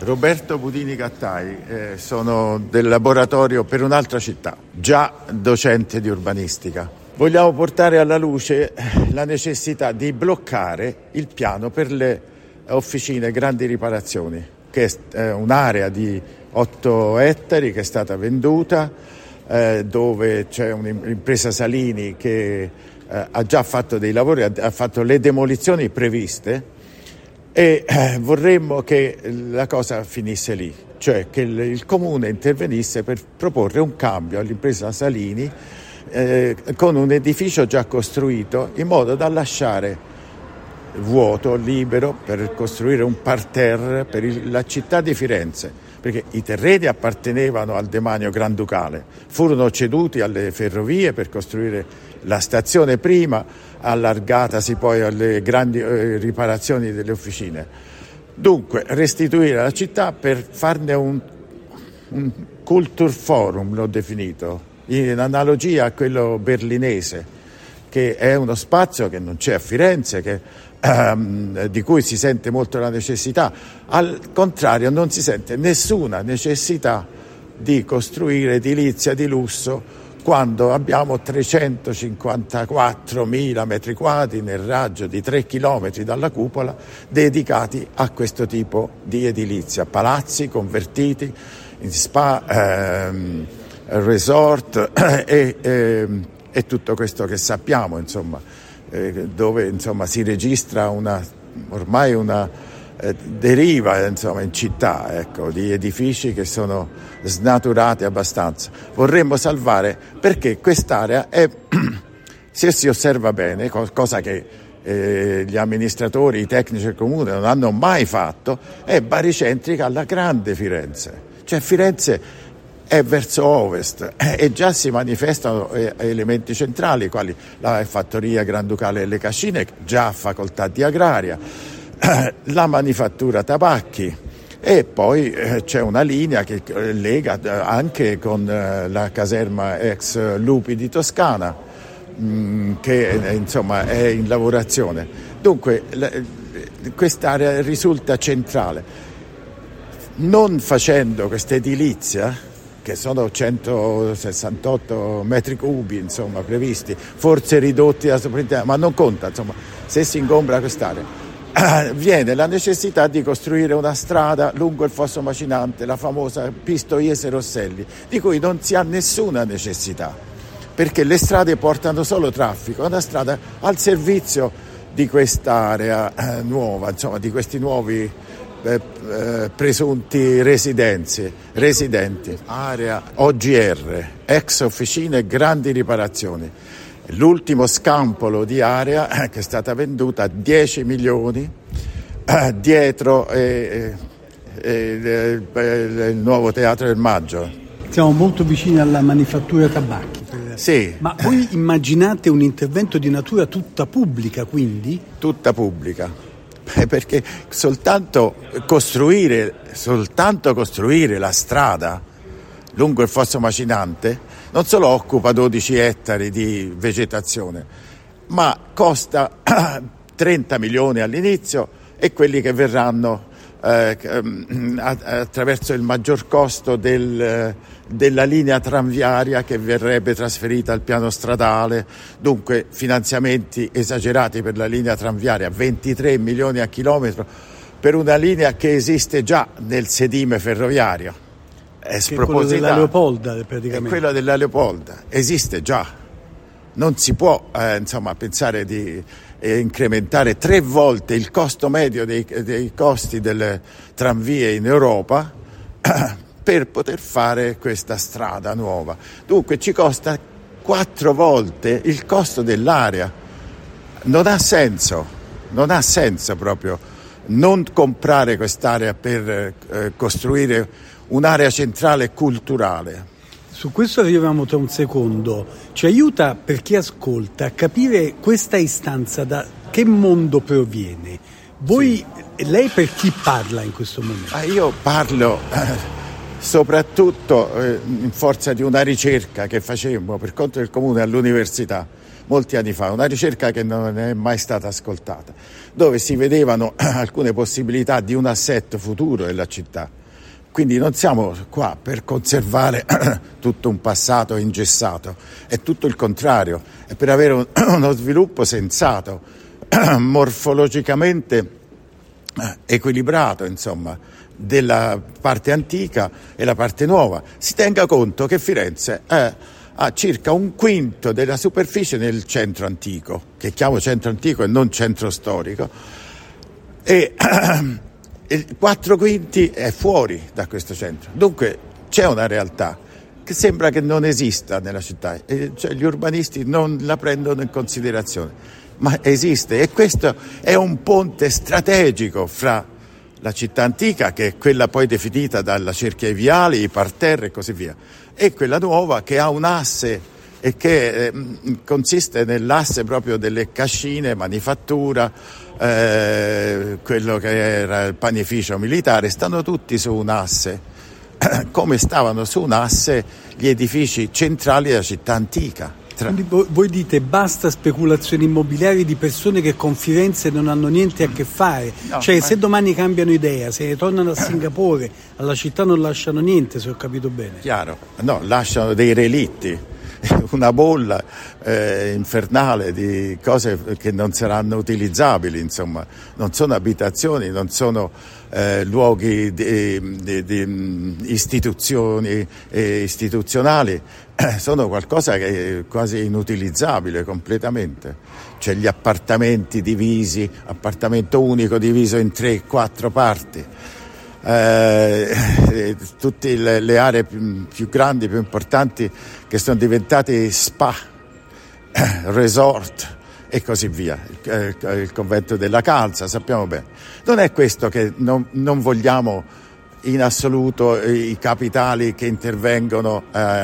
Roberto Budini Gattai, sono del laboratorio per un'altra città, già docente di urbanistica. Vogliamo portare alla luce la necessità di bloccare il piano per le officine grandi riparazioni, che è un'area di 8 ettari che è stata venduta, dove c'è un'impresa Salini che ha già fatto dei lavori, ha fatto le demolizioni previste, e vorremmo che la cosa finisse lì, cioè che il comune intervenisse per proporre un cambio all'impresa Salini con un edificio già costruito, in modo da lasciare vuoto, libero, per costruire un parterre per la città di Firenze, perché i terreni appartenevano al demanio granducale, furono ceduti alle ferrovie per costruire la stazione prima, allargatasi poi alle grandi riparazioni delle officine. Dunque restituire la città per farne un culture forum, l'ho definito, in analogia a quello berlinese, che è uno spazio che non c'è a Firenze, di cui si sente molto la necessità. Al contrario, non si sente nessuna necessità di costruire edilizia di lusso quando abbiamo 354.000 metri quadri nel raggio di 3 chilometri dalla cupola dedicati a questo tipo di edilizia, palazzi convertiti in spa, resort e tutto questo che sappiamo, insomma, dove insomma si registra ormai una deriva, insomma, in città, ecco, di edifici che sono snaturati abbastanza. Vorremmo salvare, perché quest'area è, se si osserva bene, cosa che gli amministratori, i tecnici del comune non hanno mai fatto, è baricentrica alla grande Firenze. Cioè Firenze è verso ovest e già si manifestano elementi centrali, quali la fattoria granducale delle Cascine, già a facoltà di agraria, la manifattura tabacchi, e poi c'è una linea che lega anche con la caserma ex Lupi di Toscana, che insomma è in lavorazione. Dunque quest'area risulta centrale. Non facendo questa edilizia, che sono 168 metri cubi, insomma, previsti, forse ridotti da soprintendenza, ma non conta, insomma, se si ingombra quest'area, viene la necessità di costruire una strada lungo il Fosso Macinante, la famosa Pistoiese Rosselli, di cui non si ha nessuna necessità, perché le strade portano solo traffico, è una strada al servizio di quest'area nuova, insomma, di questi nuovi presunti residenti, area OGR, ex officine grandi riparazioni. L'ultimo scampolo di area che è stata venduta a 10 milioni dietro il nuovo Teatro del Maggio. Siamo molto vicini alla manifattura tabacchi. Sì. Ma voi immaginate un intervento di natura tutta pubblica, quindi? Tutta pubblica. Perché soltanto costruire la strada lungo il Fosso Macinante non solo occupa 12 ettari di vegetazione, ma costa 30 milioni all'inizio, e quelli che verranno attraverso il maggior costo della linea tranviaria che verrebbe trasferita al piano stradale. Dunque finanziamenti esagerati per la linea tranviaria, 23 milioni a chilometro per una linea che esiste già nel sedime ferroviario. È quello della Leopolda, praticamente. È quello della Leopolda, esiste già. Non si può pensare di incrementare 3 volte il costo medio dei costi delle tranvie in Europa per poter fare questa strada nuova. Dunque ci costa 4 volte il costo dell'area. Non ha senso proprio non comprare quest'area per costruire un'area centrale culturale. Su questo arriviamo tra un secondo. Ci aiuta, per chi ascolta, a capire questa istanza da che mondo proviene. Voi, sì. Lei per chi parla in questo momento? Io parlo soprattutto in forza di una ricerca che facemmo per conto del comune all'università, molti anni fa, una ricerca che non è mai stata ascoltata, dove si vedevano alcune possibilità di un assetto futuro della città. Quindi non siamo qua per conservare tutto un passato ingessato, è tutto il contrario, è per avere uno sviluppo sensato, morfologicamente equilibrato, insomma, della parte antica e la parte nuova. Si tenga conto che Firenze ha circa un quinto della superficie nel centro antico, che chiamo centro antico e non centro storico, e 4 quinti è fuori da questo centro. Dunque c'è una realtà che sembra che non esista nella città, cioè gli urbanisti non la prendono in considerazione, ma esiste, e questo è un ponte strategico fra la città antica, che è quella poi definita dalla cerchia ai viali, i parterre e così via, e quella nuova che ha un asse e che consiste nell'asse proprio delle cascine, manifattura, quello che era il panificio militare, stanno tutti su un asse, come stavano su un asse gli edifici centrali della città antica. Quindi voi dite basta speculazioni immobiliari di persone che con Firenze non hanno niente a che fare, no, cioè se domani cambiano idea, se ne tornano a Singapore, alla città non lasciano niente, se ho capito bene. Chiaro, no, lasciano dei relitti, una bolla infernale di cose che non saranno utilizzabili, insomma, non sono abitazioni, non sono luoghi di istituzionali, sono qualcosa che è quasi inutilizzabile completamente. C'è gli appartamenti divisi, appartamento unico diviso in 3-4 parti. Tutte le aree più grandi, più importanti, che sono diventate spa, resort e così via, il convento della Calza, sappiamo bene. Non è questo che non vogliamo in assoluto i capitali che intervengono,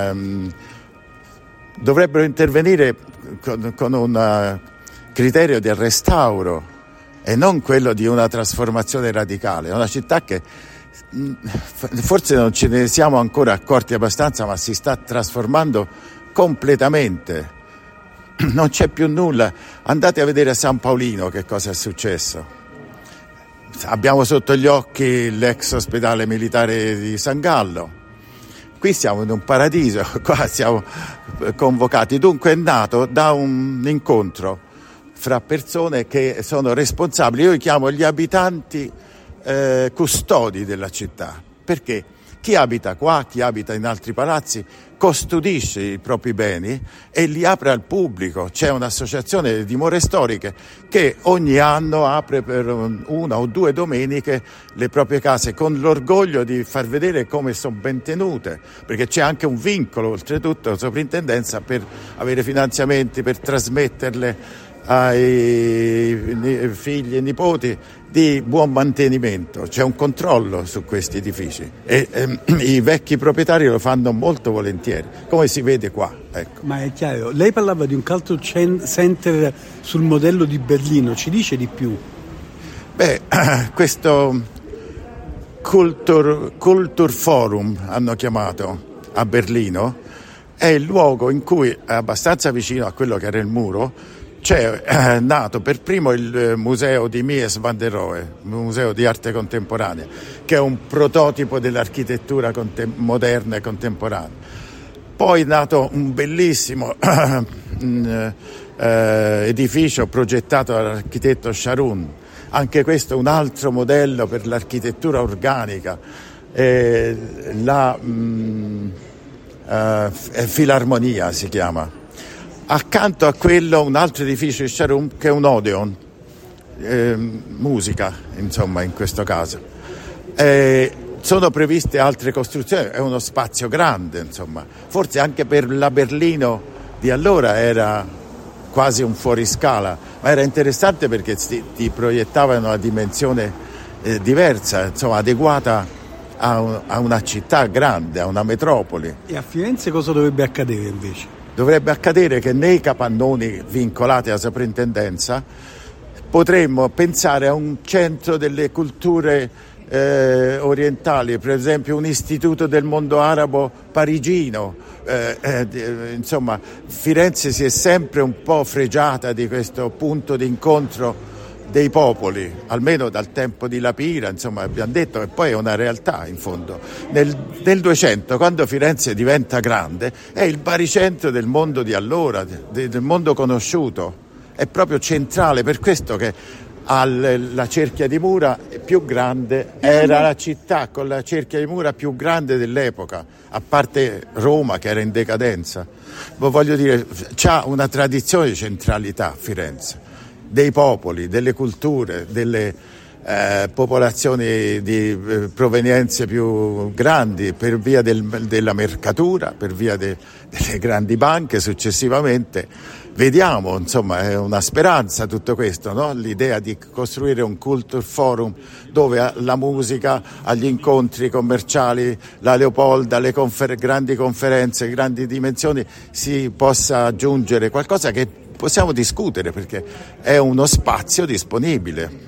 dovrebbero intervenire con un criterio del restauro e non quello di una trasformazione radicale. È una città che forse non ce ne siamo ancora accorti abbastanza, ma si sta trasformando completamente. Non c'è più nulla. Andate a vedere a San Paolino che cosa è successo. Abbiamo sotto gli occhi l'ex ospedale militare di San Gallo. Qui siamo in un paradiso, qua siamo convocati. Dunque è nato da un incontro fra persone che sono responsabili. Io li chiamo gli abitanti custodi della città, perché chi abita qua, chi abita in altri palazzi, custodisce i propri beni e li apre al pubblico. C'è un'associazione di dimore storiche che ogni anno apre per 1 o 2 domeniche le proprie case, con l'orgoglio di far vedere come sono ben tenute, perché c'è anche un vincolo, oltretutto, la soprintendenza, per avere finanziamenti, per trasmetterle ai figli e nipoti di buon mantenimento. C'è un controllo su questi edifici e i vecchi proprietari lo fanno molto volentieri, come si vede qua, ecco. Ma è chiaro, lei parlava di un culture center sul modello di Berlino, ci dice di più? Questo Culture Forum hanno chiamato a Berlino, è il luogo in cui, è abbastanza vicino a quello che era il muro, c'è nato per primo il museo di Mies van der Rohe, il museo di arte contemporanea, che è un prototipo dell'architettura moderna e contemporanea. Poi è nato un bellissimo edificio progettato dall'architetto Sharon, anche questo è un altro modello per l'architettura organica, la Filarmonia si chiama. Accanto a quello un altro edificio di Sharon che è un Odeon, musica insomma in questo caso. Sono previste altre costruzioni, è uno spazio grande insomma, forse anche per la Berlino di allora era quasi un fuoriscala, ma era interessante perché ti proiettava una dimensione diversa, insomma adeguata a una città grande, a una metropoli. E a Firenze cosa dovrebbe accadere invece? Dovrebbe accadere che nei capannoni vincolati alla soprintendenza potremmo pensare a un centro delle culture orientali, per esempio un istituto del mondo arabo parigino. Insomma, Firenze si è sempre un po' fregiata di questo punto di incontro dei popoli, almeno dal tempo di La Pira, insomma, abbiamo detto, e poi è una realtà in fondo. Nel 200, quando Firenze diventa grande, è il baricentro del mondo di allora, del mondo conosciuto, è proprio centrale, per questo che la cerchia di mura più grande era la città con la cerchia di mura più grande dell'epoca, a parte Roma che era in decadenza. Voglio dire, c'ha una tradizione di centralità Firenze, dei popoli, delle culture, delle popolazioni di provenienze più grandi, per via della mercatura, per via delle grandi banche successivamente. Vediamo, insomma, è una speranza tutto questo, no? L'idea di costruire un culture forum dove la musica, agli incontri commerciali, la Leopolda, le grandi conferenze, grandi dimensioni, si possa aggiungere qualcosa che possiamo discutere, perché è uno spazio disponibile.